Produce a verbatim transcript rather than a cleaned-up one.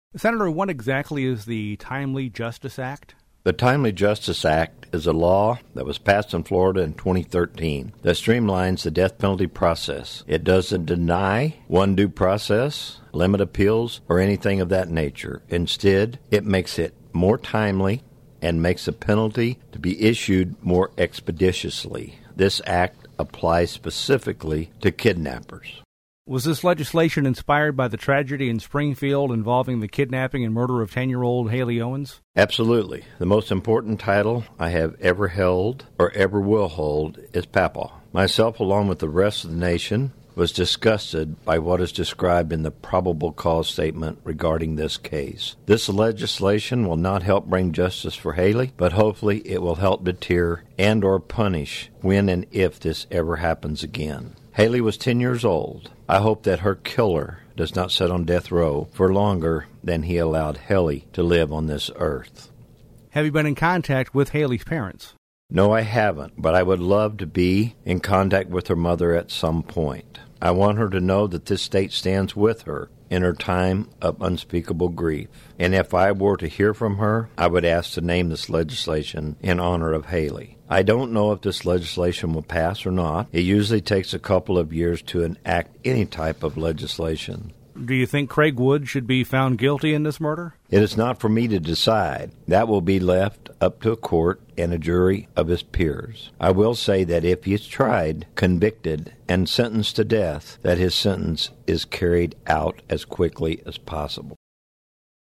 Senator, what exactly is the Timely Justice Act? The Timely Justice Act is a law that was passed in Florida in twenty thirteen that streamlines the death penalty process. It doesn't deny one due process, limit appeals, or anything of that nature. Instead, it makes it more timely and makes the penalty to be issued more expeditiously. This act applies specifically to kidnappers. Was this legislation inspired by the tragedy in Springfield involving the kidnapping and murder of ten-year-old Haley Owens? Absolutely. The most important title I have ever held or ever will hold is Papa. Myself, along with the rest of the nation, was disgusted by what is described in the probable cause statement regarding this case. This legislation will not help bring justice for Haley, but hopefully it will help deter and or punish when and if this ever happens again. Haley was ten years old. I hope that her killer does not sit on death row for longer than he allowed Haley to live on this earth. Have you been in contact with Haley's parents? No, I haven't, but I would love to be in contact with her mother at some point. I want her to know that this state stands with her in her time of unspeakable grief. And if I were to hear from her, I would ask to name this legislation in honor of Haley. I don't know if this legislation will pass or not. It usually takes a couple of years to enact any type of legislation. Do you think Craig Wood should be found guilty in this murder? It is not for me to decide. That will be left up to a court and a jury of his peers. I will say that if he is tried, convicted, and sentenced to death, that his sentence is carried out as quickly as possible.